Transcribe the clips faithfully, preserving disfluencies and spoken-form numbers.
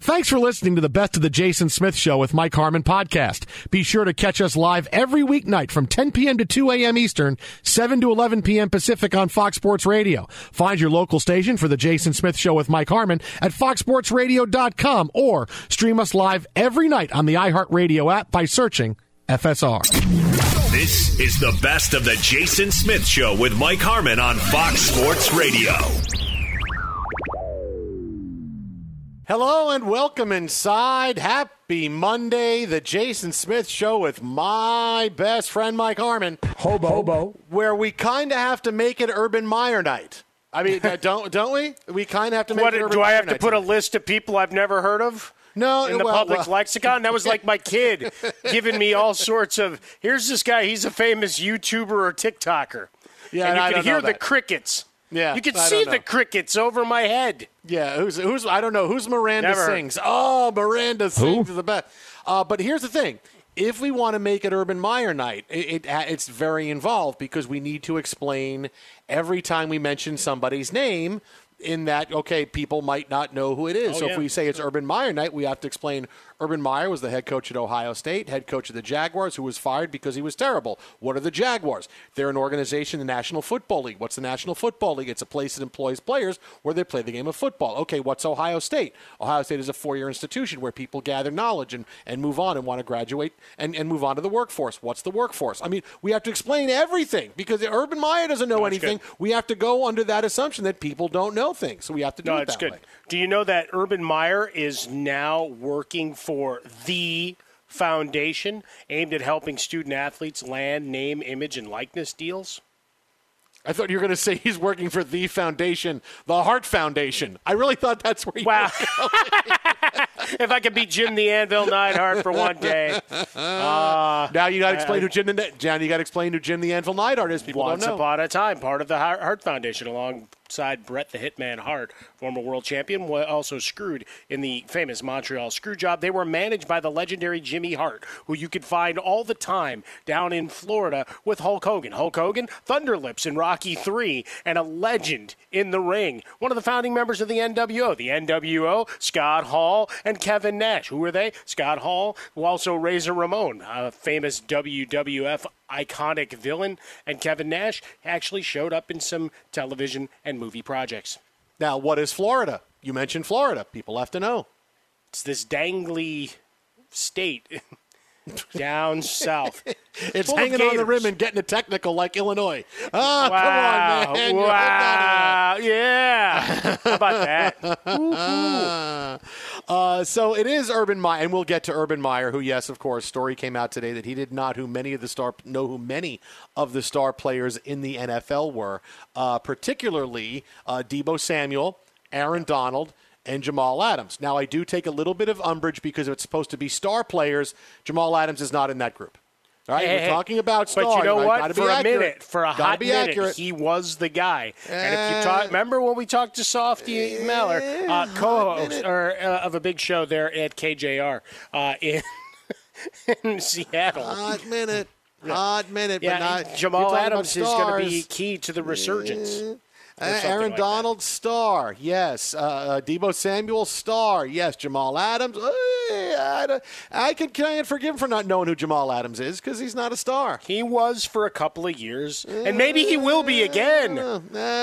Thanks for listening to the Best of the Jason Smith Show with Mike Harmon podcast. Be sure to catch us live every weeknight from ten p.m. to two a.m. Eastern, seven to eleven p.m. Pacific on Fox Sports Radio. Find your local station for the Jason Smith Show with Mike Harmon at fox sports radio dot com or stream us live every night on the iHeartRadio app by searching F S R. This is the Best of the Jason Smith Show with Mike Harmon on Fox Sports Radio. Hello and welcome inside. Happy Monday, the Jason Smith Show with my best friend Mike Harmon. Hobo. Hobo. Where we kind of have to make it Urban Meyer night. I mean, don't don't we? We kind of have to make what, it Urban do Meyer I have night to put tonight. a list of people I've never heard of? No, in the well, public well. lexicon? That was like my kid giving me all sorts of, here's this guy, he's a famous YouTuber or TikToker. Yeah, and and you I could don't hear know the that. crickets. Yeah, You could I see don't know. the crickets over my head. Yeah, who's who's I don't know who's Miranda Never. Sings. Oh, Miranda Sings is the best. Uh, but here's the thing: if we want to make it Urban Meyer night, it, it it's very involved because we need to explain every time we mention somebody's name. In that, okay, people might not know who it is. Oh, so yeah. if we say it's Urban Meyer night, we have to explain Urban Meyer was the head coach at Ohio State, head coach of the Jaguars, who was fired because he was terrible. What are the Jaguars? They're an organization, the National Football League. What's the National Football League? It's a place that employs players where they play the game of football. Okay, what's Ohio State? Ohio State is a four-year institution where people gather knowledge and, and move on and want to graduate and, and move on to the workforce. What's the workforce? I mean, we have to explain everything because Urban Meyer doesn't know No, anything. good. We have to go under that assumption that people don't know things. So we have to do No, it it's that good. way. Do you know that Urban Meyer is now working for the foundation aimed at helping student athletes land, name, image, and likeness deals? I thought you were going to say he's working for the foundation, the Heart Foundation. I really thought that's where you Wow. were going. If I could be Jim the Anvil Neidhart for one day. Uh, Now you got to explain I- who Jim the John. You got to explain who Jim the Anvil Neidhart is. People Once don't know. upon a time, part of the Hart Hart Foundation, alongside Brett the Hitman Hart, former world champion, wa- also screwed in the famous Montreal screw job. They were managed by the legendary Jimmy Hart, who you could find all the time down in Florida with Hulk Hogan. Hulk Hogan, Thunderlips in Rocky three, and a legend in the ring. One of the founding members of the N W O. The N W O, Scott Hall and Kevin Nash. Who were they? Scott Hall, who also Razor Ramon, a famous W W F iconic villain, and Kevin Nash actually showed up in some television and movie projects. Now, what is Florida? You mentioned Florida. People have to know. It's this dangly state down south. It's Full of hanging on the gators. rim and getting a technical like Illinois. Ah, Wow. come on, man. You're Wow. Yeah. How about that? Uh, uh, so it is Urban Meyer, and we'll get to Urban Meyer, who, yes, of course, story came out today that he did not who many of the star know who many of the star players in the N F L were, uh, particularly uh, Deebo Samuel, Aaron Donald, and Jamal Adams. Now, I do take a little bit of umbrage because it's supposed to be star players. Jamal Adams is not in that group. All right, Hey, we're hey, talking about stars. But you know right? what? Gotta be For a accurate. minute, for a Gotta hot be minute, accurate. he was the guy. and if you Uh, talk, remember when we talked to Softy Meller, uh, co-host or uh, of a big show there at K J R uh, in in Seattle. Hot minute. Hot minute. yeah, but not, Jamal you're talking Adams about is going to be stars. key to the resurgence. or Uh, something Aaron like Donald, star. Yes. Uh, uh, Deebo Samuel, star. Yes. Jamal Adams. Uh, I, don't- I can can't forgive him for not knowing who Jamal Adams is because he's not a star. He was for a couple of years, and maybe he will be again. Uh,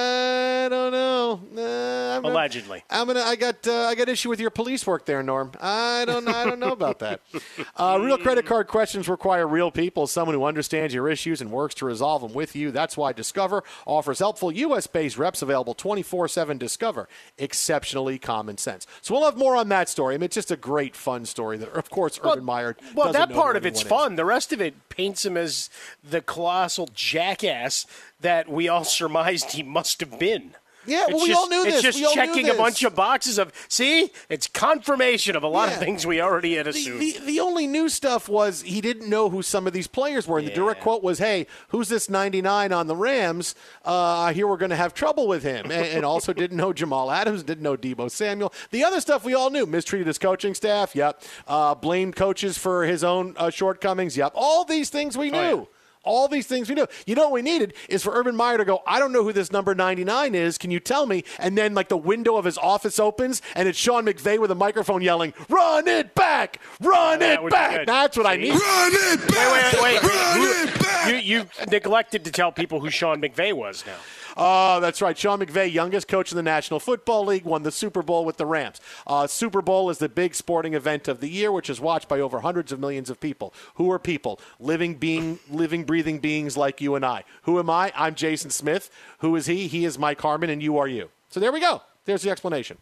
I don't know. Uh, I'm Allegedly. I'm gonna. I got. Uh, I got issue with your police work there, Norm. I don't. I don't know about that. Uh, real credit card questions require real people, someone who understands your issues and works to resolve them with you. That's why Discover offers helpful U S based reps available twenty-four seven. Discover, exceptionally common sense. So we'll have more on that story. I mean, it's just a great, fun story that, of course, Urban Meyer. Well, doesn't that know part who of it's anyone is. fun. The rest of it paints him as the colossal jackass that we all surmised he must have been. Yeah, well, It's we just, all knew It's this. just We all knew checking a this. bunch of boxes of, see, it's confirmation of a lot Yeah. of things we already had The, assumed. the, the only new stuff was he didn't know who some of these players were. And the direct quote was, hey, who's this ninety-nine on the Rams? Uh, I hear we're going to have trouble with him. And, and also didn't know Jamal Adams, didn't know Deebo Samuel. The other stuff we all knew. Mistreated his coaching staff, yep. Uh, blamed coaches for his own uh, shortcomings, yep. All these things we knew. Oh, yeah. All these things we do. You know what we needed is for Urban Meyer to go, I don't know who this number ninety-nine is. Can you tell me? And then, like, the window of his office opens, and it's Sean McVay with a microphone yelling, run it back! Run That it back! That's what I need. Run it back! Wait, wait, wait. Run You, it back! you, you neglected to tell people who Sean McVay was now. Oh, that's right. Sean McVay, youngest coach in the National Football League, won the Super Bowl with the Rams. Uh, Super Bowl is the big sporting event of the year, which is watched by over hundreds of millions of people. Who are people? Living, being, living, breathing beings like you and I. Who am I? I'm Jason Smith. Who is he? He is Mike Harmon, and you are you. So there we go. There's the explanation.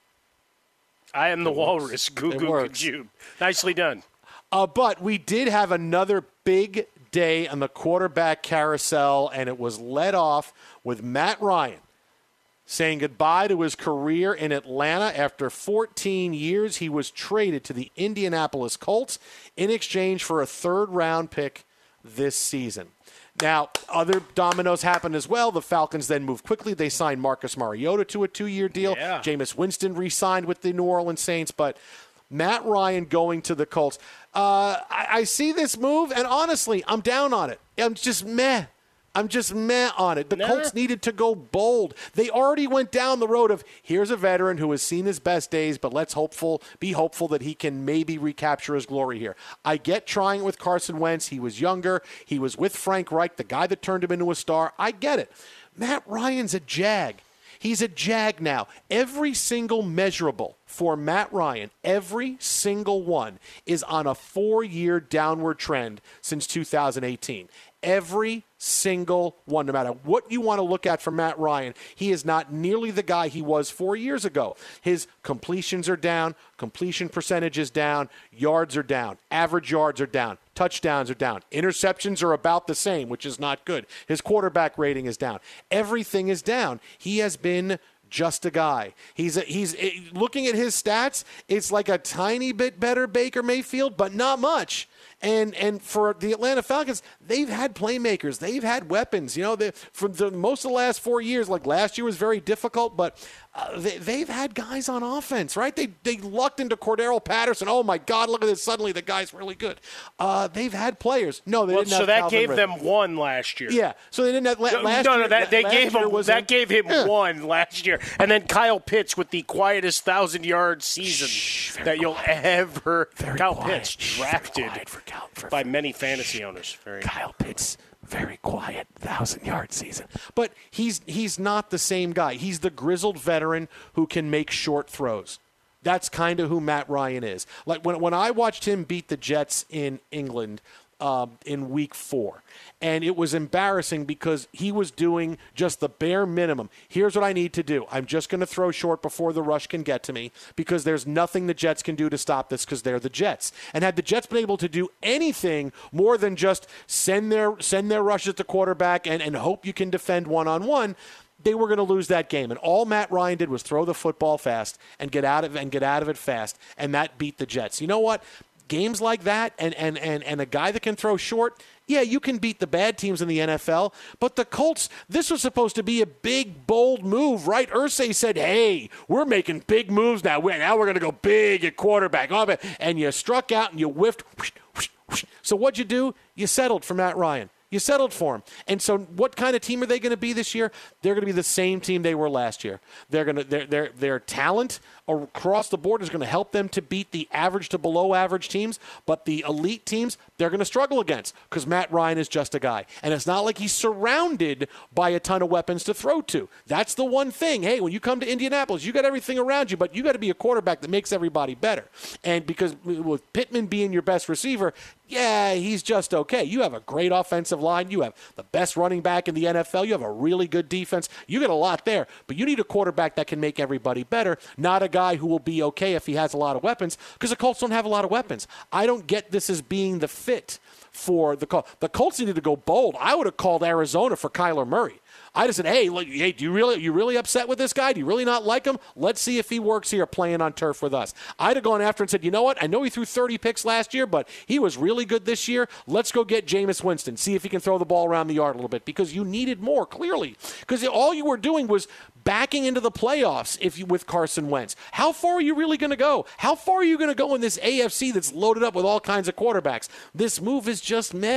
I am the It walrus. Goo It goo works. goo. Nicely done. Uh, but we did have another big day on the quarterback carousel, and it was led off with Matt Ryan saying goodbye to his career in Atlanta. After fourteen years, he was traded to the Indianapolis Colts in exchange for a third-round pick this season. Now, other dominoes happened as well. The Falcons then moved quickly. They signed Marcus Mariota to a two-year deal. Yeah. Jameis Winston re-signed with the New Orleans Saints, but Matt Ryan going to the Colts. Uh, I, I see this move, and honestly, I'm down on it. I'm just meh. I'm just meh on it. The Never. Colts needed to go bold. They already went down the road of, here's a veteran who has seen his best days, but let's hopeful be hopeful that he can maybe recapture his glory here. I get trying it with Carson Wentz. He was younger. He was with Frank Reich, the guy that turned him into a star. I get it. Matt Ryan's a Jag. He's a Jag now. Every single measurable for Matt Ryan, every single one, is on a four-year downward trend since two thousand eighteen. Every single one, no matter what you want to look at from Matt Ryan, he is not nearly the guy he was four years ago. His completions are down, completion percentage is down, yards are down, average yards are down, touchdowns are down, interceptions are about the same, which is not good. His quarterback rating is down. Everything is down. He has been just a guy. He's a, he's looking at his stats, it's like a tiny bit better Baker Mayfield, but not much. And and for the Atlanta Falcons, they've had playmakers. They've had weapons. You know, they, for the, most of the last four years, like last year was very difficult, but uh, they, they've had guys on offense, right? They they lucked into Cordero Patterson. Oh, my God, look at this. Suddenly the guy's really good. Uh, they've had players. No, they Well, didn't so have that Calvin gave Ridley. them one last year. Yeah, so they didn't have la- No, last no, year. no, that, they last gave year him was that a- gave him Yeah. one last year, and then Kyle Pitts with the quietest thousand-yard season Shh, very that you'll quiet. ever. Very Kyle quiet. Pitts Shh, drafted very quiet for Cal- for- by many fantasy owners. Very. Kyle Pitts, very quiet, thousand-yard season. But he's he's not the same guy. He's the grizzled veteran who can make short throws. That's kind of who Matt Ryan is. Like when when I watched him beat the Jets in England um, in week four, and it was embarrassing because he was doing just the bare minimum. Here's what I need to do. I'm just going to throw short before the rush can get to me because there's nothing the Jets can do to stop this because they're the Jets. And had the Jets been able to do anything more than just send their send their rushes to quarterback and, and hope you can defend one-on-one, they were going to lose that game. And all Matt Ryan did was throw the football fast and get out of and get out of it fast, and that beat the Jets. You know what? Games like that and, and, and, and a guy that can throw short, yeah, you can beat the bad teams in the N F L. But the Colts, this was supposed to be a big, bold move, right? Irsay said, hey, we're making big moves now. We're, now we're going to go big at quarterback. And you struck out and you whiffed. So what'd you do? You settled for Matt Ryan. You settled for him. And so what kind of team are they going to be this year? They're going to be the same team they were last year. They're going to their their their talent across the board is going to help them to beat the average to below average teams, but the elite teams they're going to struggle against because Matt Ryan is just a guy. And it's not like he's surrounded by a ton of weapons to throw to. That's the one thing. Hey, when you come to Indianapolis, you got everything around you, but you got to be a quarterback that makes everybody better. And because with Pittman being your best receiver, yeah, he's just okay. You have a great offensive line. You have the best running back in the N F L. You have a really good defense. You get a lot there, but you need a quarterback that can make everybody better, not a guy who will be okay if he has a lot of weapons, because the Colts don't have a lot of weapons. I don't get this as being the fit for the Colts. The Colts needed to go bold. I would have called Arizona for Kyler Murray. I just said, hey, look, hey, do you really, are you really upset with this guy? Do you really not like him? Let's see if he works here playing on turf with us. I'd have gone after and said, you know what? I know he threw thirty picks last year, but he was really good this year. Let's go get Jameis Winston, see if he can throw the ball around the yard a little bit, because you needed more, clearly. Because all you were doing was backing into the playoffs if you, with Carson Wentz. How far are you really going to go? How far are you going to go in this A F C that's loaded up with all kinds of quarterbacks? This move is just meh.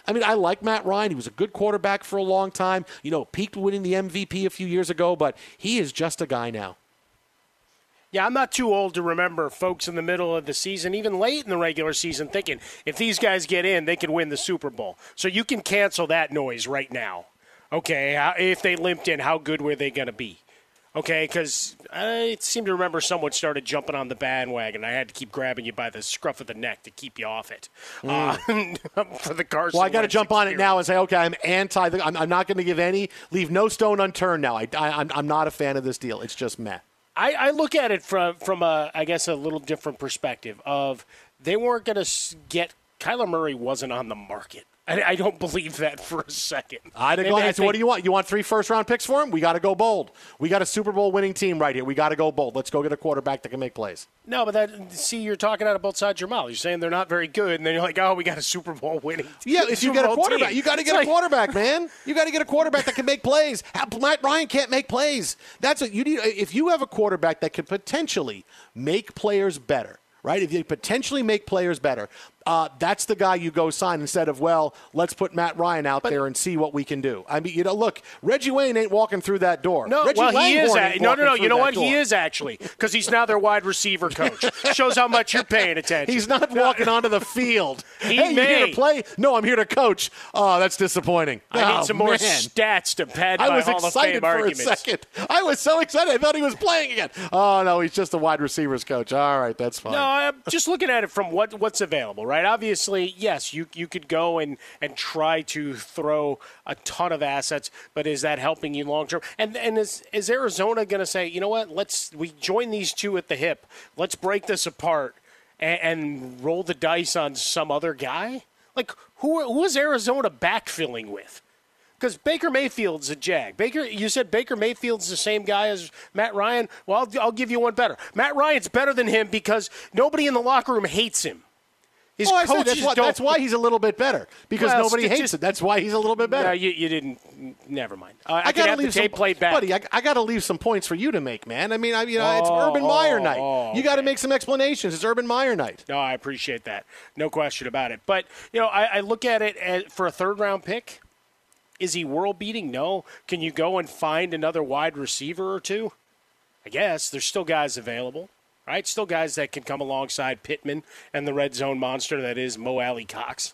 I mean, I like Matt Ryan. He was a good quarterback for a long time. You know, peaked winning the M V P a few years ago, but he is just a guy now. Yeah, I'm not too old to remember folks in the middle of the season, even late in the regular season, thinking if these guys get in, they can win the Super Bowl. So you can cancel that noise right now. Okay, how, if they limped in, how good were they going to be? Okay, because I seem to remember someone started jumping on the bandwagon. I had to keep grabbing you by the scruff of the neck to keep you off it. Mm. Uh, for the Carson Well, I got to jump experience. on it now and say, okay, I'm anti. I'm, I'm not going to give any, leave no stone unturned now. I, I, I'm, I'm not a fan of this deal. It's just meh. I, I look at it from, from a, I guess, a little different perspective of they weren't going to get – Kyler Murray wasn't on the market. I, I don't believe that for a second. I'd go ahead. So what do you want? You want three first-round picks for him? We got to go bold. We got a Super Bowl winning team right here. We got to go bold. Let's go get a quarterback that can make plays. No, but that see, you're talking out of both sides of your mouth. You're saying they're not very good, and then you're like, oh, we got a Super Bowl winning team. Yeah, if you get a quarterback, team. you got to get it's a like, quarterback, man. You got to get a quarterback that can make plays. Matt Ryan can't make plays. That's what you need. If you have a quarterback that could potentially make players better, right? If you potentially make players better, uh, that's the guy you go sign instead of, well, let's put Matt Ryan out but, there and see what we can do. I mean, you know, look, Reggie Wayne ain't walking through that door. No, Reggie well, he Langhorne is. ain't A, no, no, no. walking You know through what? that door. He is actually because he's now their wide receiver coach. Shows how much you're paying attention. He's not walking onto the field. He hey, may. you here to play? No, I'm here to coach. Oh, that's disappointing. I oh, need some more man. stats to pad I my was Hall of excited Fame for arguments. a second. I was so excited. I thought he was playing again. Oh, no, he's just a wide receivers coach. All right, that's fine. No, I'm just looking at it from what what's available, right? Obviously, yes, you you could go and, and try to throw a ton of assets, but is that helping you long term? And and is is Arizona going to say, you know what? Let's we join these two at the hip. Let's break this apart and, and roll the dice on some other guy. Like who who is Arizona backfilling with? Because Baker Mayfield's a Jag. Baker, you said Baker Mayfield's the same guy as Matt Ryan. Well, I'll, I'll give you one better. Matt Ryan's better than him because nobody in the locker room hates him. His oh, I coaches said, that's, why, don't. that's why he's a little bit better because Well, nobody hates just, him. That's why he's a little bit better. No, you, you didn't. Never mind. Uh, I, I got got to leave the tape some, played back, buddy. I, I got to leave some points for you to make, man. I mean, I, you know, oh, it's Urban oh, Meyer night. Oh, you got to okay. make some explanations. It's Urban Meyer night. No, I appreciate that. No question about it. But you know, I, I look at it as, for a third round pick. Is he world beating? No. Can you go and find another wide receiver or two? I guess there's still guys available. Right, still guys that can come alongside Pittman and the red zone monster that is Mo Alley Cox.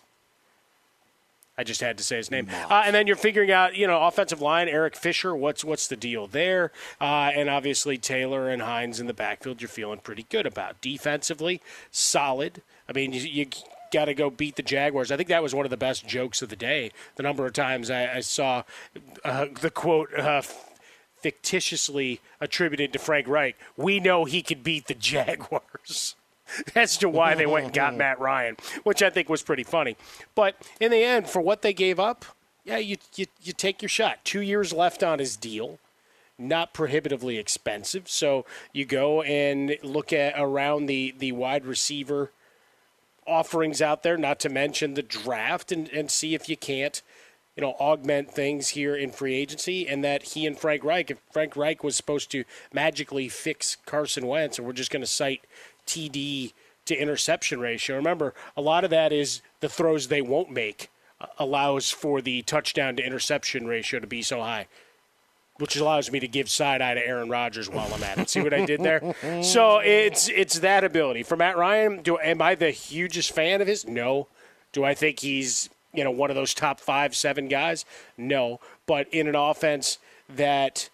I just had to say his name. Uh, and then you're figuring out, you know, offensive line, Eric Fisher, what's what's the deal there? Uh, and obviously Taylor and Hines in the backfield you're feeling pretty good about. Defensively, solid. I mean, you, you got to go beat the Jaguars. I think that was one of the best jokes of the day. The number of times I, I saw uh, the quote, uh, fictitiously attributed to Frank Reich, we know he could beat the Jaguars. As to why they went and got Matt Ryan, which I think was pretty funny. But in the end, for what they gave up, yeah, you, you, you take your shot. Two years left on his deal, not prohibitively expensive. So you go and look at around the, the wide receiver offerings out there, not to mention the draft, and, and see if you can't you know, augment things here in free agency, and that he and Frank Reich, if Frank Reich was supposed to magically fix Carson Wentz, and we're just going to cite T D to interception ratio. Remember, a lot of that is the throws they won't make uh, allows for the touchdown to interception ratio to be so high, which allows me to give side eye to Aaron Rodgers while I'm at it. See what I did there? So it's it's that ability. For Matt Ryan, do am I the hugest fan of his? No. Do I think he's you know, one of those top five, seven guys? No. But in an offense that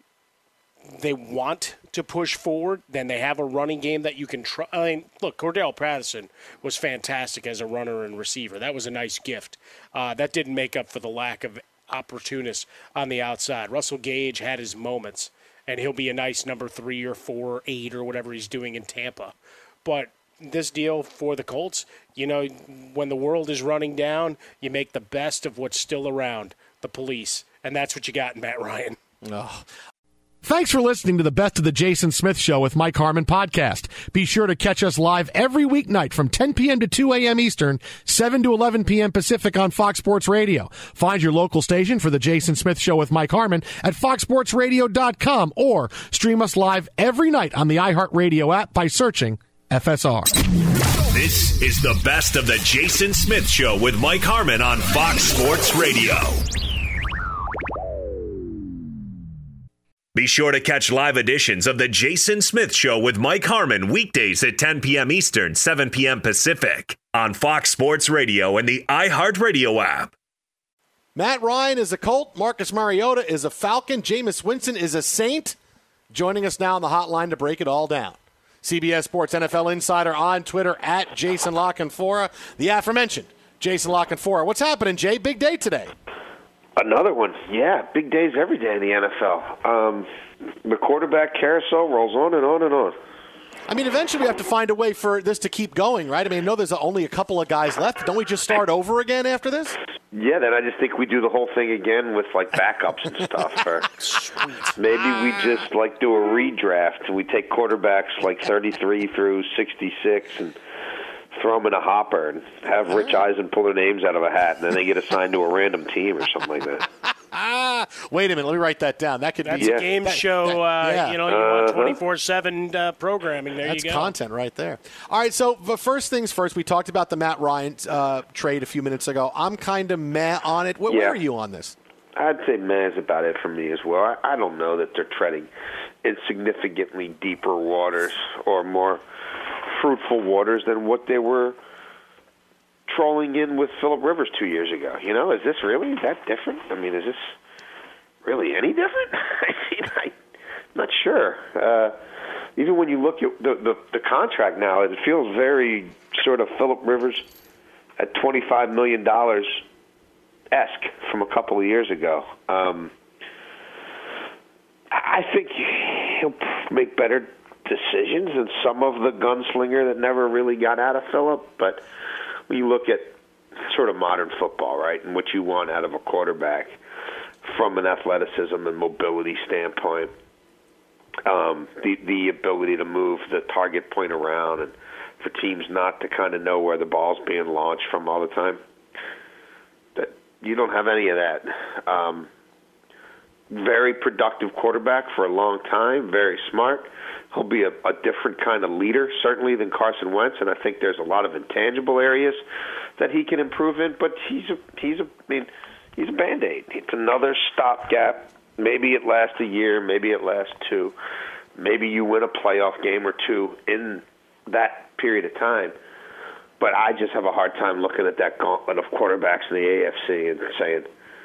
they want to push forward, then they have a running game that you can try. I mean, look, Cordell Patterson was fantastic as a runner and receiver. That was a nice gift. Uh, that didn't make up for the lack of opportunists on the outside. Russell Gage had his moments, and he'll be a nice number three or four or eight or whatever he's doing in Tampa. But this deal for the Colts, you know, when the world is running down, you make the best of what's still around, the police. And that's what you got in Matt Ryan. Oh. Thanks for listening to the Best of the Jason Smith Show with Mike Harmon podcast. Be sure to catch us live every weeknight from ten p.m. to two a.m. Eastern, seven to eleven p.m. Pacific on Fox Sports Radio. Find your local station for the Jason Smith Show with Mike Harmon at fox sports radio dot com or stream us live every night on the iHeartRadio app by searching F S R. This is the best of the Jason Smith Show with Mike Harmon on Fox Sports Radio. Be sure to catch live editions of the Jason Smith Show with Mike Harmon weekdays at ten p.m. Eastern, seven p.m. Pacific on Fox Sports Radio and the iHeartRadio app. Matt Ryan is a Colt. Marcus Mariota is a Falcon. Jameis Winston is a Saint. Joining us now on the hotline to break it all down. C B S Sports N F L Insider on Twitter at Jason La Canfora. The aforementioned Jason La Canfora. What's happening, Jay? Big day today. Another one. Yeah, big days every day in the N F L. Um, the quarterback carousel rolls on and on and on. I mean, eventually we have to find a way for this to keep going, right? I mean, I know there's only a couple of guys left. Don't we just start over again after this? Yeah, then I just think we do the whole thing again with, like, backups and stuff. Or Sweet. maybe we just, like, do a redraft and we take quarterbacks, like, thirty-three through sixty-six and throw them in a hopper and have Rich Eisen pull their names out of a hat, and then they get assigned to a random team or something like that. Ah, wait a minute. Let me write that down. That could That's be Yeah. a game that- show. that- uh, yeah. You know, you want Uh-huh. twenty-four seven uh, programming. There That's you go. content right there. All right, so the first things first, we talked about the Matt Ryan uh, trade a few minutes ago. I'm kind of meh on it. Where, Yeah. where are you on this? I'd say man is about it for me as well. I, I don't know that they're treading in significantly deeper waters or more fruitful waters than what they were trolling in with Phillip Rivers two years ago. You know, is this really that different? I mean, is this really any different? I mean, I'm not sure. Uh, even when you look at the, the, the contract now, it feels very sort of Phillip Rivers at twenty-five million dollars esque from a couple of years ago. Um, I think he'll make better decisions than some of the gunslinger that never really got out of Phillip. But when you look at sort of modern football, right, and what you want out of a quarterback from an athleticism and mobility standpoint, um, the the ability to move the target point around and for teams not to kind of know where the ball's being launched from all the time, that you don't have any of that. Um, very productive quarterback for a long time, very smart. He'll be a, a different kind of leader, certainly, than Carson Wentz, and I think there's a lot of intangible areas that he can improve in. But he's a he's a I mean he's a Band-Aid. It's another stopgap. Maybe it lasts a year, maybe it lasts two. Maybe you win a playoff game or two in that period of time. But I just have a hard time looking at that gauntlet of quarterbacks in the A F C and saying,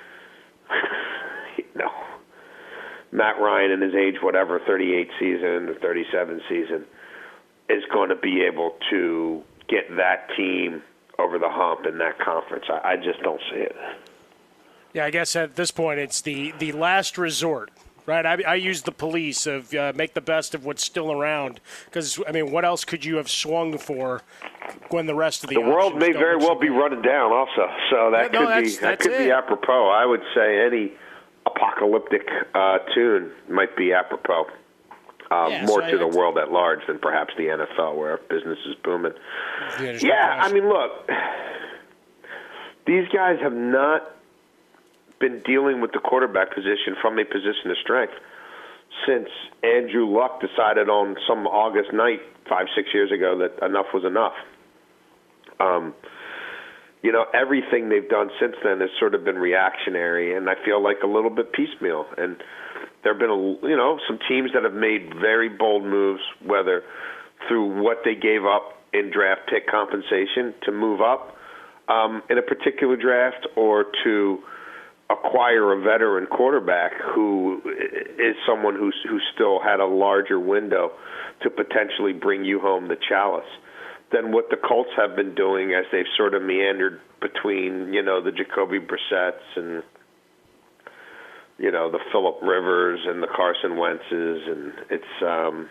no. Matt Ryan in his age, whatever, thirty-eight season or thirty-seven season, is going to be able to get that team over the hump in that conference. I, I just don't see it. Yeah, I guess at this point it's the, the last resort, right? I, I use the police of uh, make the best of what's still around because, I mean, what else could you have swung for when the rest of the The world options may don't very look so well be good? running down also, so that Yeah, no, could be that's- that that's could be it. apropos. I would say any apocalyptic uh, tune might be apropos. Uh, Yeah, more so to I- the world at large than perhaps the N F L, where business is booming. Yeah, there's no Yeah, I question. mean, look, these guys have not been dealing with the quarterback position from a position of strength since Andrew Luck decided on some August night five, six years ago that enough was enough. Um, you know, everything they've done since then has sort of been reactionary, and I feel like a little bit piecemeal. And there have been, a, you know, some teams that have made very bold moves, whether through what they gave up in draft pick compensation to move up um, in a particular draft or to acquire a veteran quarterback who is someone who's, who still had a larger window to potentially bring you home the chalice than what the Colts have been doing as they've sort of meandered between, you know, the Jacoby Brissetts and, you know, the Phillip Rivers and the Carson Wentzes. And it's, um,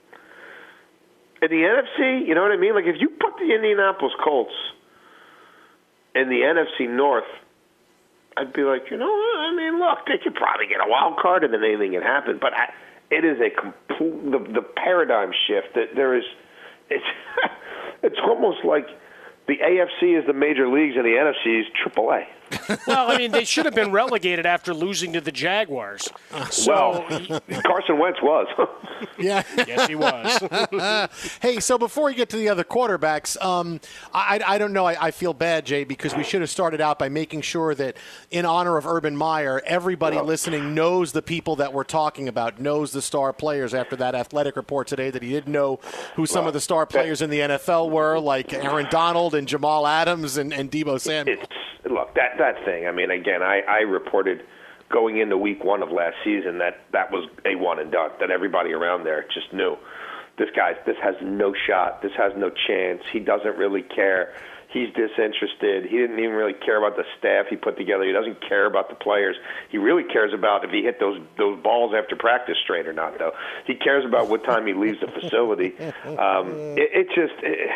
in the N F C, you know what I mean? Like, if you put the Indianapolis Colts in the N F C North, I'd be like, you know what? I mean, look, they could probably get a wild card and then anything can happen. But I, it is a complete, the, the paradigm shift that there is, it's, it's almost like the A F C is the major leagues and the N F C is triple A. Well, I mean, they should have been relegated after losing to the Jaguars. So, well, Carson Wentz was. Yeah. Yes, he was. Hey, so before we get to the other quarterbacks, um, I, I don't know. I, I feel bad, Jay, because we should have started out by making sure that in honor of Urban Meyer, everybody Oh. listening knows the people that we're talking about, knows the star players after that athletic report today that he didn't know who some Well, of the star players in the N F L were, like Aaron Donald and Jamal Adams and, and Deebo Samuel. It's, look, that, that thing, I mean, again, I, I reported going into week one of last season that that was a one and done, that everybody around there just knew. This guy, this has no shot. This has no chance. He doesn't really care. He's disinterested. He didn't even really care about the staff he put together. He doesn't care about the players. He really cares about if he hit those those balls after practice straight or not, though. He cares about what time he leaves the facility. Um, it, it just it,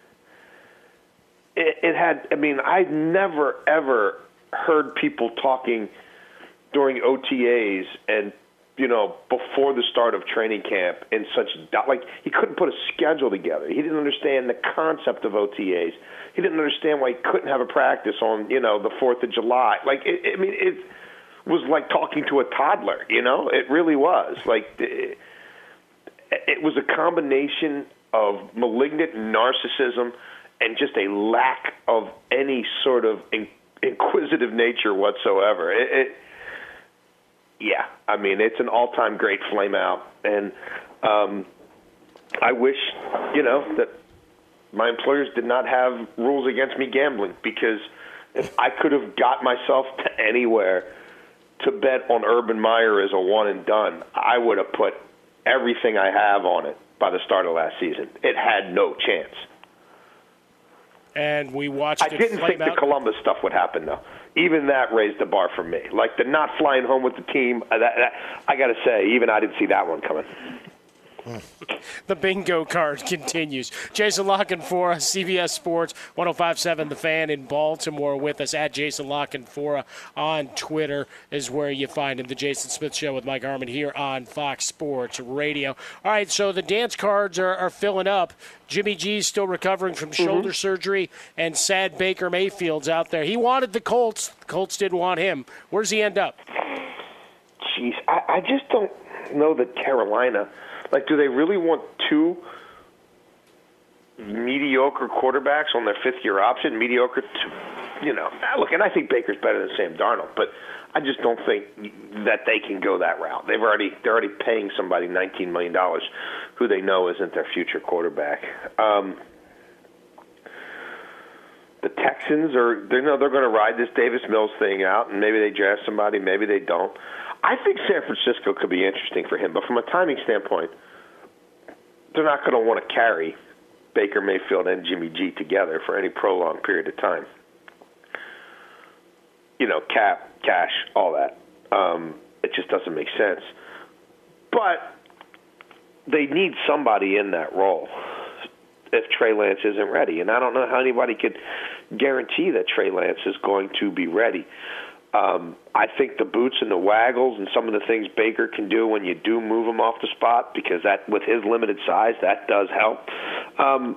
it, it had. I mean, I never ever heard people talking during O T As and, you know, before the start of training camp in such, like, he couldn't put a schedule together. He didn't understand the concept of O T As. He didn't understand why he couldn't have a practice on, you know, the fourth of July. Like, it, I mean, it was like talking to a toddler, you know? It really was. Like, it, it was a combination of malignant narcissism and just a lack of any sort of in, inquisitive nature whatsoever. It, it Yeah, I mean, it's an all-time great flame out, and um, I wish, you know, that my employers did not have rules against me gambling, because if I could have got myself to anywhere to bet on Urban Meyer as a one and done, I would have put everything I have on it by the start of last season. It had no chance. And we watched I it didn't flame think the out. Columbus stuff would happen, though. Even that raised the bar for me. Like the not flying home with the team, uh, that, that, I got to say, even I didn't see that one coming. The bingo card continues. Jason Lockenfora, C B S Sports, one oh five point seven The Fan in Baltimore with us. At Jason Lockenfora on Twitter is where you find him. The Jason Smith Show with Mike Harmon here on Fox Sports Radio. All right, so the dance cards are, are filling up. Jimmy G's still recovering from Mm-hmm. shoulder surgery, and sad Baker Mayfield's out there. He wanted the Colts. The Colts didn't want him. Where does he end up? Jeez, I, I just don't know that Carolina – like, do they really want two mediocre quarterbacks on their fifth-year option? Mediocre, to, you know. Look, and I think Baker's better than Sam Darnold, but I just don't think that they can go that route. They've already they're already paying somebody nineteen million dollars who they know isn't their future quarterback. Um, the Texans are they know they're going to ride this Davis Mills thing out, and maybe they draft somebody, maybe they don't. I think San Francisco could be interesting for him, but from a timing standpoint, they're not going to want to carry Baker Mayfield and Jimmy G together for any prolonged period of time. You know, cap, cash, all that. Um, it just doesn't make sense. But they need somebody in that role if Trey Lance isn't ready. And I don't know how anybody could guarantee that Trey Lance is going to be ready. Um, I think the boots and the waggles and some of the things Baker can do when you do move him off the spot, because that with his limited size, that does help. Um,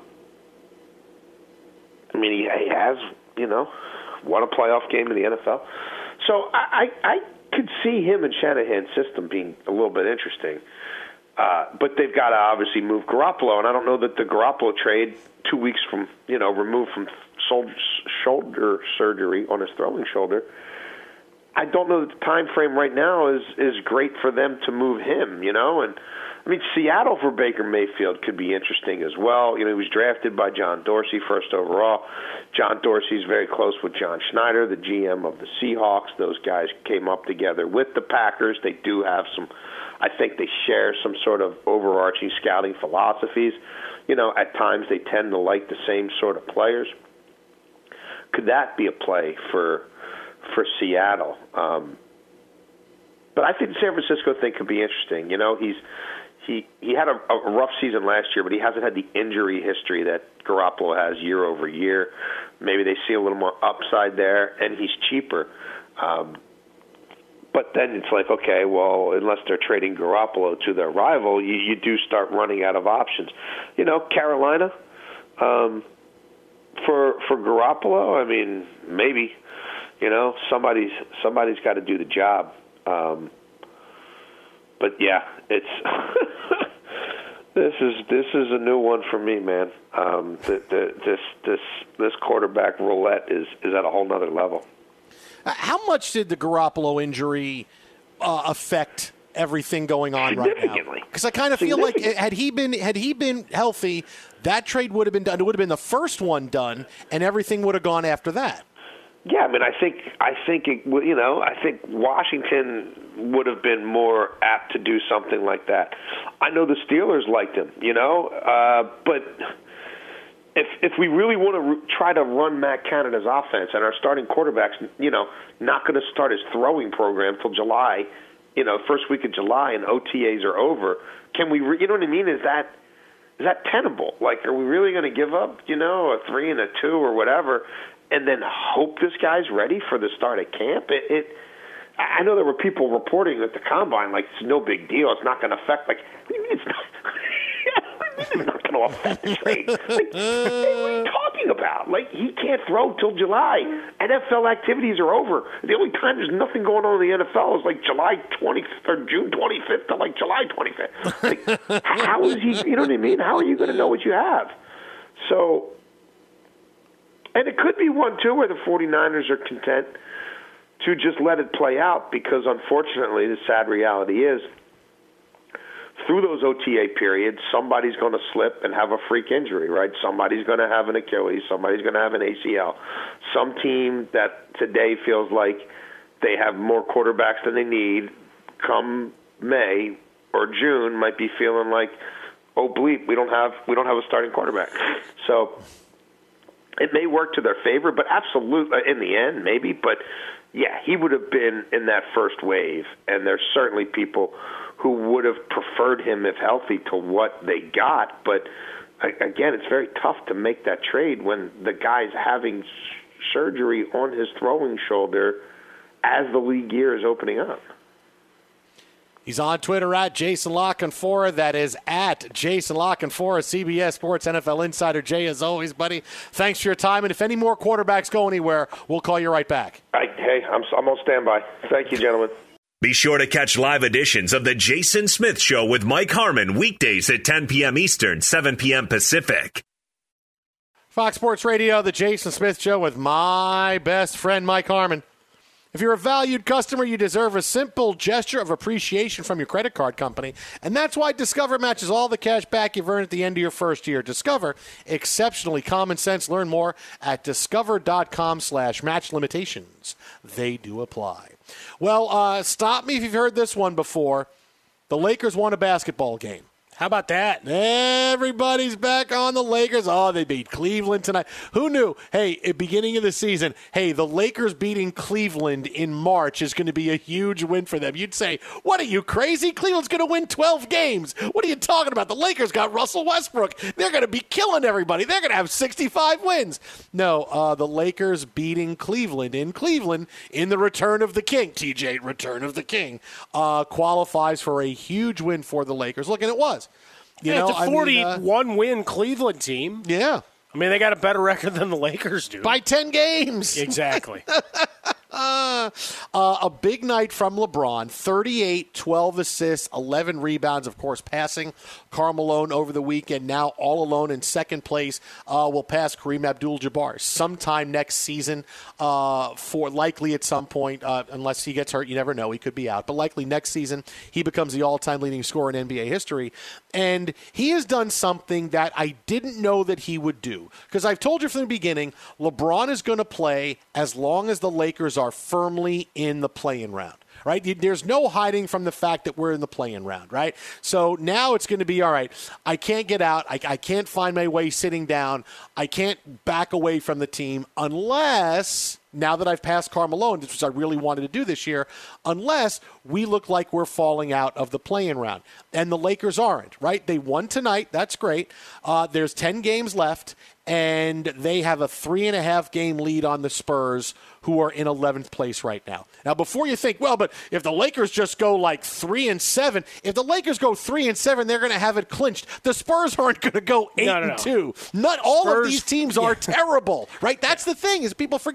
I mean, he, he has, you know, won a playoff game in the N F L. So I, I, I could see him and Shanahan's system being a little bit interesting. Uh, but they've got to obviously move Garoppolo, and I don't know that the Garoppolo trade two weeks from, you know, removed from shoulder surgery on his throwing shoulder, I don't know that the time frame right now is is great for them to move him, you know. And I mean, Seattle for Baker Mayfield could be interesting as well. You know, he was drafted by John Dorsey first overall. John Dorsey's very close with John Schneider, the G M of the Seahawks. Those guys came up together with the Packers. They do have some, I think they share some sort of overarching scouting philosophies. You know, at times they tend to like the same sort of players. Could that be a play for for Seattle? Um, but I think the San Francisco thing could be interesting. You know, he's he he had a, a rough season last year, but he hasn't had the injury history that Garoppolo has year over year. Maybe they see a little more upside there, and he's cheaper. Um, but then it's like, okay, well, unless they're trading Garoppolo to their rival, you, you do start running out of options. You know, Carolina, um, for for Garoppolo, I mean, maybe. You know, somebody's somebody's got to do the job. Um, but yeah, it's this is this is a new one for me, man. Um, the, the, this this this quarterback roulette is is at a whole nother level. How much did the Garoppolo injury uh, affect everything going on right now? Because I kind of feel like had he been had he been healthy, that trade would have been done. It would have been the first one done, and everything would have gone after that. Yeah, I mean, I think I think it, you know, I think Washington would have been more apt to do something like that. I know the Steelers liked him, you know, uh, but if if we really want to re- try to run Matt Canada's offense and our starting quarterback's, you know, not going to start his throwing program till July, you know, first week of July, and O T As are over, can we? Re- you know what I mean? Is that is that tenable? Like, are we really going to give up, you know, a three and a two or whatever, and then hope this guy's ready for the start of camp? It, it I know there were people reporting at the combine like it's no big deal. It's not going to affect. Like, it's not, it's not going to affect the trade. Like, what are you talking about? Like, he can't throw till July. N F L activities are over. The only time there's nothing going on in the N F L is like July twentieth or June twenty-fifth to like July twenty-fifth. Like, how is he? You know what I mean? How are you going to know what you have? So. And it could be one, too, where the 49ers are content to just let it play out because, unfortunately, the sad reality is through those O T A periods, somebody's going to slip and have a freak injury, right? Somebody's going to have an Achilles. Somebody's going to have an A C L. Some team that today feels like they have more quarterbacks than they need come May or June might be feeling like, oh, bleep, we don't have we don't have a starting quarterback. So it may work to their favor, but absolutely in the end, maybe. But, yeah, he would have been in that first wave, and there's certainly people who would have preferred him if healthy to what they got. But, again, it's very tough to make that trade when the guy's having surgery on his throwing shoulder as the league year is opening up. He's on Twitter at Jason La Canfora. That is at Jason La Canfora, C B S Sports N F L Insider. Jay, as always, buddy, thanks for your time. And if any more quarterbacks go anywhere, we'll call you right back. I, hey, I'm, I'm on standby. Thank you, gentlemen. Be sure to catch live editions of The Jason Smith Show with Mike Harmon weekdays at ten p.m. Eastern, seven p.m. Pacific. Fox Sports Radio, The Jason Smith Show with my best friend, Mike Harmon. If you're a valued customer, you deserve a simple gesture of appreciation from your credit card company. And that's why Discover matches all the cash back you've earned at the end of your first year. Discover, exceptionally common sense. Learn more at discover.com slash match limitations. They do apply. Well, uh, stop me if you've heard this one before. The Lakers won a basketball game. How about that? Everybody's back on the Lakers. Oh, they beat Cleveland tonight. Who knew? Hey, at beginning of the season, hey, the Lakers beating Cleveland in March is going to be a huge win for them. You'd say, what are you, crazy? Cleveland's going to win twelve games. What are you talking about? The Lakers got Russell Westbrook. They're going to be killing everybody. They're going to have sixty-five wins. No, uh, the Lakers beating Cleveland in Cleveland in the return of the king. T J, return of the king, uh, qualifies for a huge win for the Lakers. Look, and it was. You yeah, know, it's a forty-one I mean, uh, win Cleveland team. Yeah. I mean, they got a better record than the Lakers do. By ten games. Exactly. uh, uh, a big night from LeBron. thirty-eight, twelve assists, eleven rebounds. Of course, passing Karl Malone over the weekend. Now all alone in second place uh, will pass Kareem Abdul-Jabbar sometime next season. Uh, for likely at some point, uh, unless he gets hurt, you never know. He could be out. But likely next season, he becomes the all-time leading scorer in N B A history. And he has done something that I didn't know that he would do. Because I've told you from the beginning, LeBron is going to play as long as the Lakers are firmly in the play-in round. Right? There's no hiding from the fact that we're in the play-in round, right? So now it's going to be, all right, I can't get out. I, I can't find my way sitting down. I can't back away from the team unless, now that I've passed Karl Malone, which I really wanted to do this year, unless we look like we're falling out of the play-in round. And the Lakers aren't, right? They won tonight. That's great. Uh, there's ten games left, and they have a three-and-a-half game lead on the Spurs, who are in eleventh place right now. Now, before you think, well, but if the Lakers just go like three and seven, if the Lakers go three and seven, they're going to have it clinched. The Spurs aren't going to go eight no, no, and two. Not all Spurs, of these teams are yeah. terrible, right? That's the thing is people forget.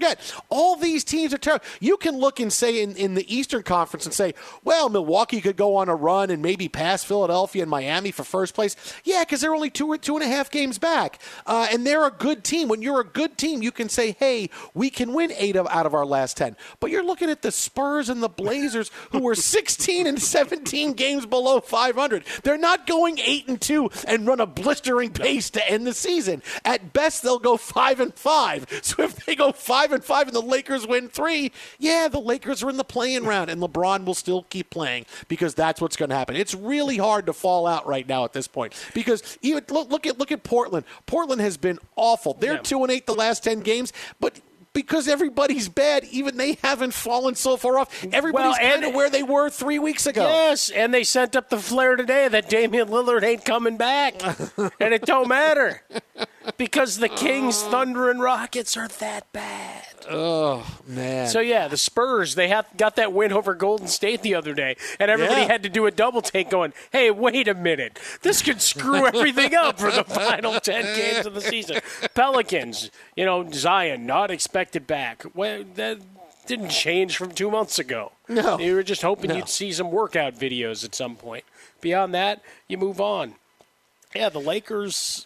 All these teams are terrible. You can look and say in, in the Eastern Conference and say, well, Milwaukee could go on a run and maybe pass Philadelphia and Miami for first place. Yeah, because they're only two or two and a half games back. Uh, and they're a good team. When you're a good team, you can say, hey, we can win eight of, out of our last ten. But you're looking at the Spurs and the Blazers, who were sixteen and seventeen games below five hundred. They're not going eight and two and run a blistering pace to end the season. At best, they'll go five and five. So if they go five and five and the Lakers win three, yeah, the Lakers are in the play-in round, and LeBron will still keep playing because that's what's going to happen. It's really hard to fall out right now at this point because even look, look at look at Portland. Portland has been awful. They're Yeah. two and eight the last ten games, but because everybody's bad, even they haven't fallen so far off. Everybody's Well, kind of and- where they were three weeks ago. Yes, and they sent up the flare today that Damian Lillard ain't coming back. And it don't matter. Because the Kings, Thunder, and Rockets are that bad. Oh, man. So, yeah, the Spurs, they have got that win over Golden State the other day. And everybody Yeah. had to do a double take going, hey, wait a minute. This could screw everything up for the final ten games of the season. Pelicans, you know, Zion, not expected back. Well, that didn't change from two months ago. No. You were just hoping No. you'd see some workout videos at some point. Beyond that, you move on. Yeah, the Lakers,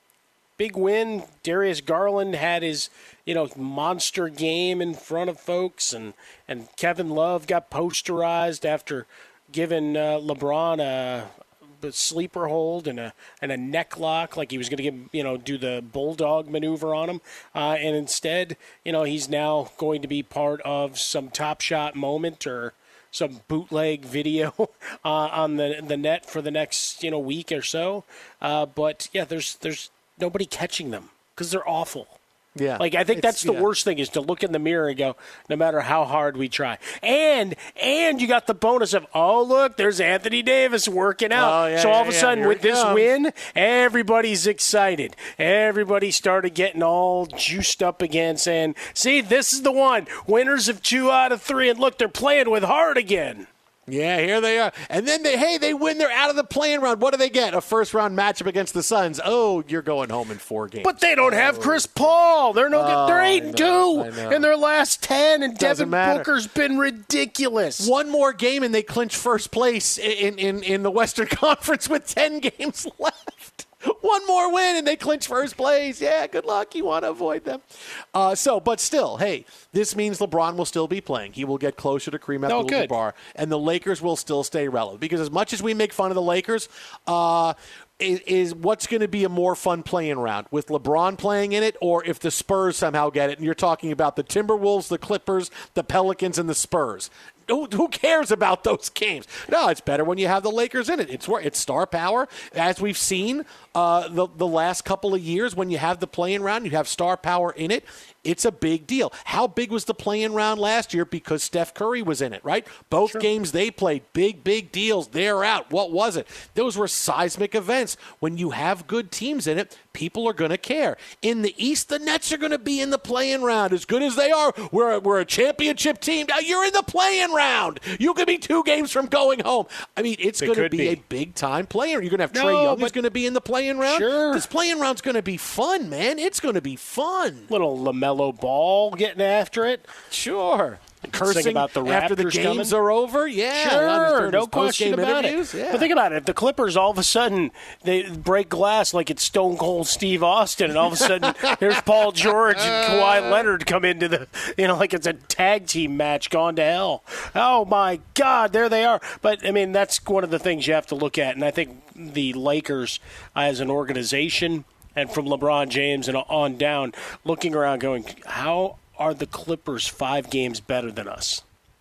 big win. Darius Garland had his, you know, monster game in front of folks, and, and Kevin Love got posterized after giving uh, LeBron a, a sleeper hold and a and a neck lock, like he was going to give, you know, do the bulldog maneuver on him, uh, and instead, you know, he's now going to be part of some Top Shot moment or some bootleg video uh, on the the net for the next, you know, week or so. Uh, but yeah, there's there's nobody catching them because they're awful. Yeah. Like, I think It's- that's the yeah. worst thing is to look in the mirror and go, no matter how hard we try. And and you got the bonus of, oh, look, there's Anthony Davis working out. Oh, yeah, so all of yeah, a yeah. sudden, Here with it this comes. win, everybody's excited. Everybody started getting all juiced up again, saying, see, this is the one. Winners of two out of three. And look, they're playing with heart again. Yeah, here they are. And then, they, hey, they win. They're out of the play-in round. What do they get? A first-round matchup against the Suns. Oh, you're going home in four games. But they don't have Chris Paul. They're no good. They're Oh, eight I and know, I two know. in their last ten, and Doesn't Devin matter. Booker's been ridiculous. One more game and they clinch first place in, in, in the Western Conference with ten games left. One more win and they clinch first place. Yeah, good luck. You want to avoid them. Uh, so, but still, hey, this means LeBron will still be playing. He will get closer to Kareem Oh, good. Abdul-Jabbar, and the Lakers will still stay relevant. Because as much as we make fun of the Lakers, uh, is, is what's going to be a more fun playing round with LeBron playing in it, or if the Spurs somehow get it? And you're talking about the Timberwolves, the Clippers, the Pelicans, and the Spurs. Who, who cares about those games? No, it's better when you have the Lakers in it. It's where it's star power, as we've seen uh, the the last couple of years. When you have the play-in round, you have star power in it. It's a big deal. How big was the play-in round last year? Because Steph Curry was in it, right? Both Sure. games they played, big, big deals. They're out. What was it? Those were seismic events. When you have good teams in it, people are going to care. In the East, the Nets are going to be in the play-in round. As good as they are, we're, we're a championship team. Now you're in the play-in round. You could be two games from going home. I mean, it's They going to could be, be. a big-time player. You're going to have No, Trae Young who's but- going to be in the play-in round. Sure. This play-in round's going to be fun, man. It's going to be fun. Little LaMelo Ball getting after it. Sure. Sing Cursing about the after the Raptors games coming. are over. Yeah. Sure, during no his question post-game about interviews. it. Yeah. But think about it. If the Clippers all of a sudden they break glass like it's Stone Cold Steve Austin, and all of a sudden here's Paul George and Kawhi Leonard come into the, you know, like it's a tag team match gone to hell. Oh my God, there they are. But I mean, that's one of the things you have to look at, and I think the Lakers as an organization, and from LeBron James and on down, looking around going, how are the Clippers five games better than us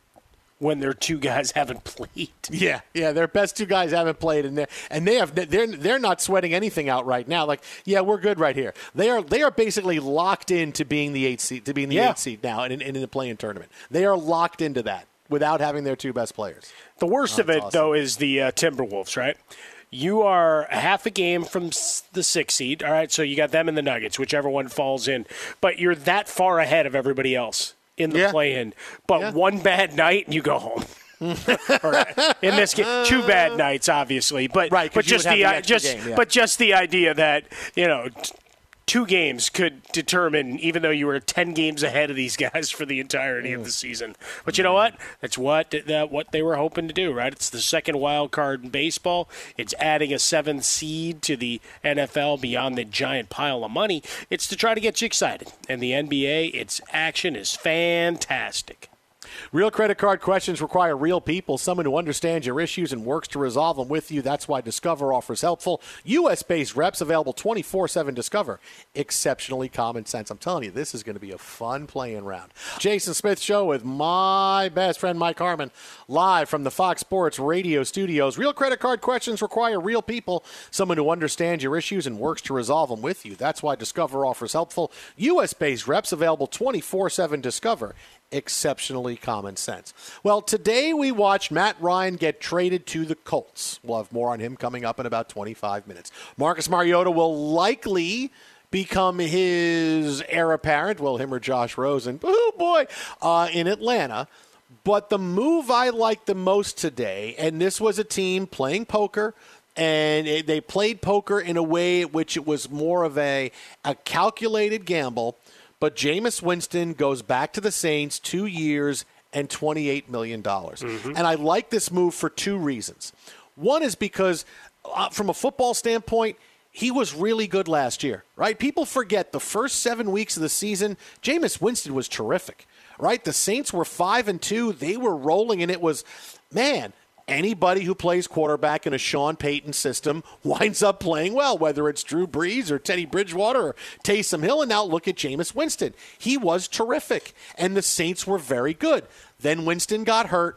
when their two guys haven't played? Yeah, yeah, their best two guys haven't played, and they and they have they're they're not sweating anything out right now. Like, yeah, we're good right here. They are they are basically locked into being the eight seed to being the Yeah. eight seed now, and in, in the play-in tournament, they are locked into that without having their two best players. The worst Oh, of it, that's awesome. though, is the uh, Timberwolves, right? You are half a game from s- the sixth seed, all right? So you got them and the Nuggets, whichever one falls in. But you're that far ahead of everybody else in the Yeah. play-in. But Yeah. one bad night and you go home. Or, in this game, two bad nights, obviously. But Right, 'cause but you just would have the, the i- extra just game, yeah. but just the idea that, you know, t- two games could determine, even though you were ten games ahead of these guys for the entirety mm. of the season. But you know what? That's what that what they were hoping to do, right? It's the second wild card in baseball. It's adding a seventh seed to the N F L beyond the giant pile of money. It's to try to get you excited. And the N B A, its action is fantastic. Real credit card questions require real people, someone who understands your issues and works to resolve them with you. That's why Discover offers helpful U S-based reps available twenty-four seven. Discover. Exceptionally common sense. I'm telling you, this is going to be a fun playing round. Jason Smith Show with my best friend Mike Harmon, live from the Fox Sports Radio studios. Real credit card questions require real people, someone who understands your issues and works to resolve them with you. That's why Discover offers helpful U S-based reps available twenty-four seven. Discover. Exceptionally common sense. Well, today we watched Matt Ryan get traded to the Colts. We'll have more on him coming up in about twenty-five minutes. Marcus Mariota will likely become his heir apparent, well, him or Josh Rosen, oh boy, uh, in Atlanta. But the move I liked the most today, and this was a team playing poker, and it, they played poker in a way which it was more of a, a calculated gamble. But Jameis Winston goes back to the Saints two years and twenty-eight million dollars. Mm-hmm. And I like this move for two reasons. One is because uh, from a football standpoint, he was really good last year, right? People forget the first seven weeks of the season, Jameis Winston was terrific, right? The Saints were five and two. They were rolling, and it was, man, anybody who plays quarterback in a Sean Payton system winds up playing well, whether it's Drew Brees or Teddy Bridgewater or Taysom Hill. And now look at Jameis Winston. He was terrific, and the Saints were very good. Then Winston got hurt,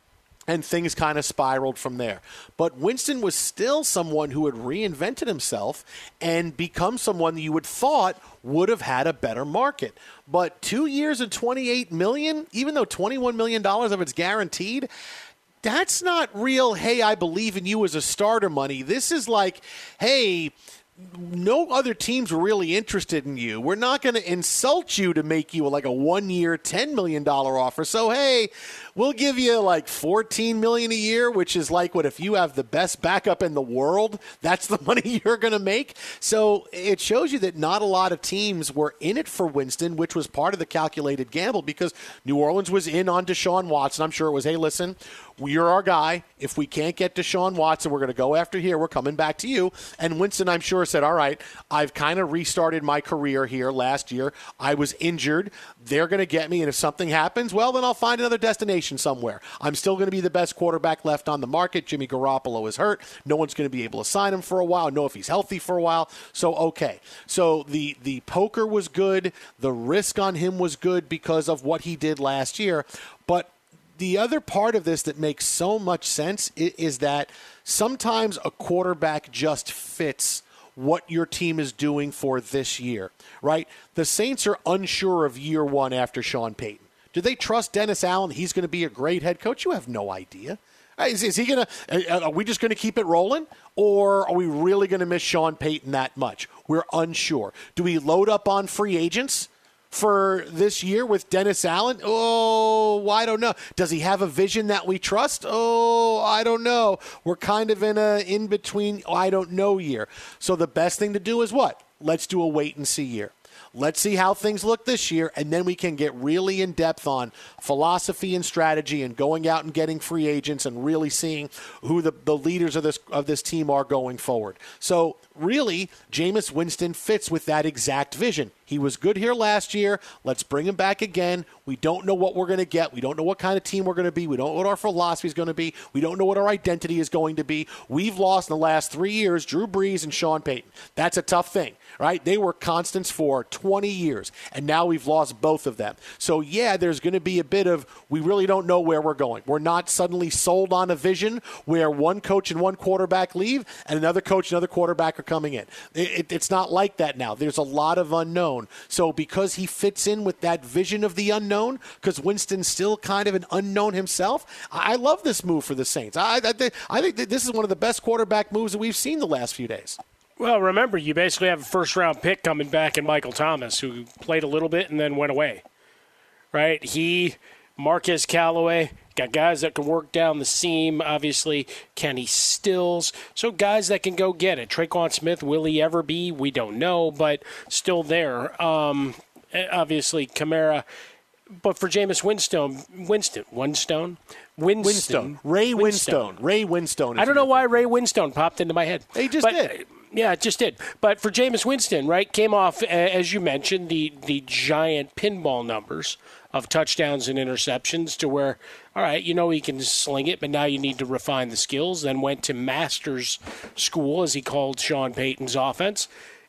and things kind of spiraled from there. But Winston was still someone who had reinvented himself and become someone that you would thought would have had a better market. But two years and twenty-eight million dollars, even though twenty-one million dollars of it's guaranteed, that's not real, hey, I believe in you as a starter money. This is like, hey, no other teams were really interested in you. We're not going to insult you to make you like a one-year, ten million dollars offer. So, hey, we'll give you like fourteen million dollars a year, which is like what if you have the best backup in the world, that's the money you're going to make. So it shows you that not a lot of teams were in it for Winston, which was part of the calculated gamble because New Orleans was in on Deshaun Watson. I'm sure it was, hey, listen, you're our guy. If we can't get Deshaun Watson, we're going to go after here. We're coming back to you. And Winston, I'm sure, said, all right, I've kind of restarted my career here last year. I was injured. They're going to get me. And if something happens, well, then I'll find another destination somewhere. I'm still going to be the best quarterback left on the market. Jimmy Garoppolo is hurt. No one's going to be able to sign him for a while. Know if he's healthy for a while. So, okay. So the, the poker was good. The risk on him was good because of what he did last year. But the other part of this that makes so much sense is that sometimes a quarterback just fits what your team is doing for this year, right? The Saints are unsure of year one after Sean Payton. Do they trust Dennis Allen? He's going to be a great head coach? You have no idea. Is, is he going to? Are we just going to keep it rolling, or are we really going to miss Sean Payton that much? We're unsure. Do we load up on free agents for this year with Dennis Allen? Oh, I don't know. Does he have a vision that we trust? Oh, I don't know. We're kind of in a in-between, I don't know year. So the best thing to do is what? Let's do a wait-and-see year. Let's see how things look this year, and then we can get really in-depth on philosophy and strategy and going out and getting free agents and really seeing who the, the leaders of this of this team are going forward. So really, Jameis Winston fits with that exact vision. He was good here last year. Let's bring him back again. We don't know what we're going to get. We don't know what kind of team we're going to be. We don't know what our philosophy is going to be. We don't know what our identity is going to be. We've lost in the last three years Drew Brees and Sean Payton. That's a tough thing, right? They were constants for twenty years, and now we've lost both of them. So, yeah, there's going to be a bit of we really don't know where we're going. We're not suddenly sold on a vision where one coach and one quarterback leave and another coach and another quarterback are coming in. It, it, it's not like that now. There's a lot of unknown. So because he fits in with that vision of the unknown, because Winston's still kind of an unknown himself, I love this move for the Saints. I, I, I think that this is one of the best quarterback moves that we've seen the last few days. Well, remember, you basically have a first-round pick coming back in Michael Thomas, who played a little bit and then went away, right? He Marquez Callaway, got guys that can work down the seam, obviously. Kenny Stills. So guys that can go get it. Traquan Smith, will he ever be? We don't know, but still there. Um, obviously, Kamara. But for Jameis Winston, Winston, Winstone? Winston. Ray Winstone. Ray Winstone. I don't know why Ray Winstone popped into my head. He just but, did. Yeah, it just did. But for Jameis Winston, right, came off, as you mentioned, the, the giant pinball numbers of touchdowns and interceptions to where, all right, you know he can sling it, but now you need to refine the skills. Then went to master's school, as he called Sean Payton's offense.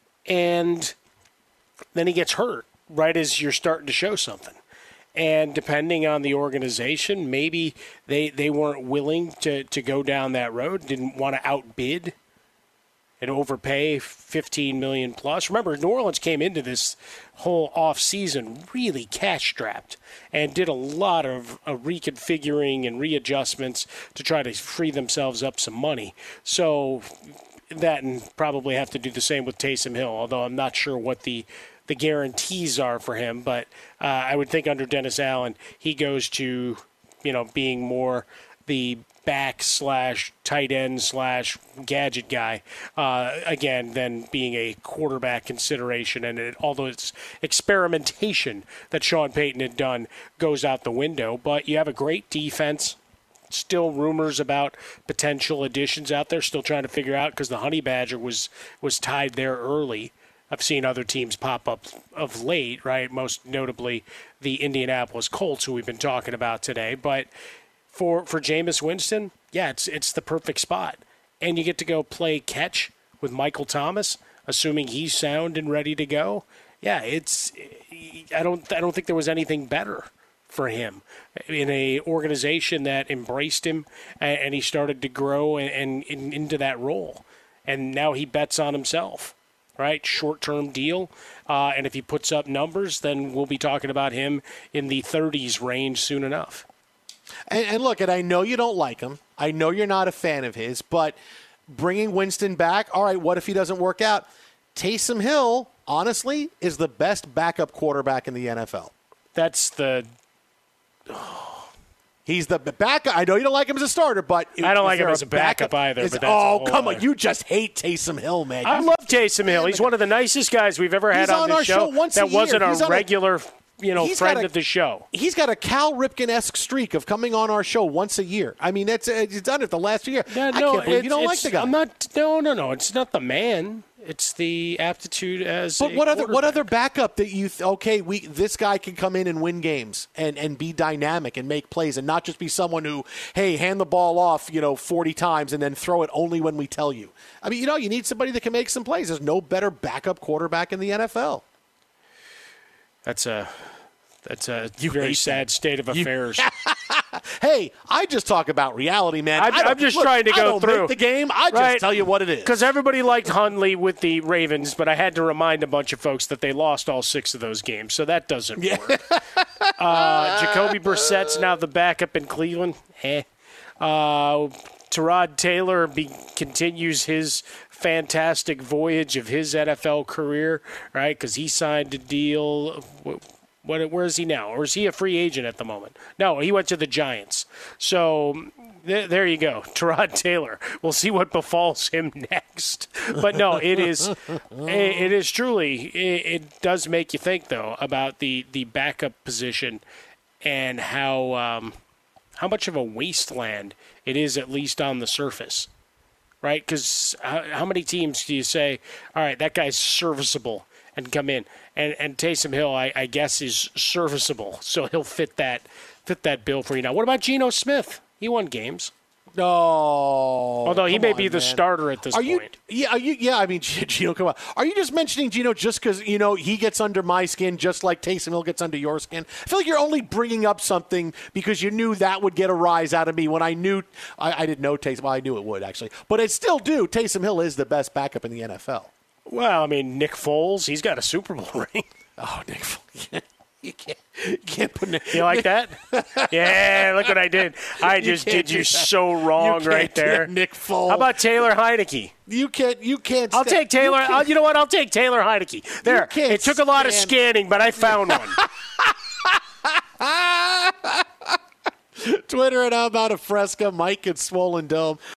And then he gets hurt right as you're starting to show something. And depending on the organization, maybe they, they weren't willing to, to go down that road, didn't want to outbid and overpay fifteen million dollars plus. Remember, New Orleans came into this whole offseason really cash-strapped and did a lot of uh, reconfiguring and readjustments to try to free themselves up some money. So that and probably have to do the same with Taysom Hill, although I'm not sure what the the guarantees are for him. But uh, I would think under Dennis Allen, he goes to, you know, being more the back slash tight end slash gadget guy, uh, again, than being a quarterback consideration. And it, although it's experimentation that Sean Payton had done goes out the window, but you have a great defense. Still rumors about potential additions out there, still trying to figure out because the Honey Badger was, was tied there early. I've seen other teams pop up of late, right? Most notably the Indianapolis Colts, who we've been talking about today. But for for Jameis Winston, yeah, it's it's the perfect spot. And you get to go play catch with Michael Thomas, assuming he's sound and ready to go. Yeah, it's I don't I don't think there was anything better for him in a organization that embraced him and, and he started to grow and, and, and into that role. And now he bets on himself. Right, short-term deal, uh, and if he puts up numbers, then we'll be talking about him in the thirties range soon enough. And, and look, and I know you don't like him. I know you're not a fan of his, but bringing Winston back, all right, what if he doesn't work out? Taysom Hill, honestly, is the best backup quarterback in the N F L. That's the... Oh. He's the backup. I know you don't like him as a starter, but I don't like him as a backup, backup either. Is, but that's oh, come on! You just hate Taysom Hill, man. I love Taysom Hill. He's one of the nicest guys we've ever had on, on this show. show once that a wasn't year. a He's regular, a, you know, friend a, of the show. He's got a Cal Ripken-esque streak of coming on our show once a year. I mean, that's he's done it the last year. Yeah, no, I can't believe you don't like the guy. I'm not. No, no, no. It's not the man. It's the aptitude as but a what other what other backup that you th- okay we this guy can come in and win games and, and be dynamic and make plays and not just be someone who, hey, hand the ball off, you know, forty times and then throw it only when we tell you. I mean, you know, you need somebody that can make some plays. There's no better backup quarterback in the N F L. That's a that's a you very sad that. state of affairs. Hey, I just talk about reality, man. I'm, I'm just look, trying to go I don't through make the game. I just right? tell you what it is. Because everybody liked Hundley with the Ravens, but I had to remind a bunch of folks that they lost all six of those games, so that doesn't yeah. work. uh, Jacoby Brissett's now the backup in Cleveland. Eh. Uh, Tyrod Taylor be, continues his fantastic voyage of his N F L career, right? Because he signed a deal. What, where is he now? Or is he a free agent at the moment? No, he went to the Giants. So th- there you go, Tyrod Taylor. We'll see what befalls him next. But no, it is it, it is truly, it, it does make you think, though, about the, the backup position and how um, how much of a wasteland it is, at least on the surface. Right? Because how, how many teams do you say, all right, that guy's serviceable and come in? And and Taysom Hill, I, I guess, is serviceable, so he'll fit that fit that bill for you now. What about Geno Smith? He won games. No, although he may on, be the man. starter at this are you, point. Yeah, are you? Yeah, I mean, Geno, come on. Are you just mentioning Geno just because you know he gets under my skin, just like Taysom Hill gets under your skin? I feel like you're only bringing up something because you knew that would get a rise out of me when I knew I, I didn't know Taysom. Well, I knew it would actually, but I still do. Taysom Hill is the best backup in the N F L. Well, I mean, Nick Foles, he's got a Super Bowl ring. Oh, Nick Foles. You can't, you can't put Nick. You like that? Yeah, look what I did. I just did you so wrong you right there. Nick Foles. How about Taylor Heineke? You can't. You can't. I'll take Taylor. You, I'll, you know what? I'll take Taylor Heineke. There. It took a lot of scanning, but I found one. Twitter and I'm out of Fresca. Mike at Swollen Dome.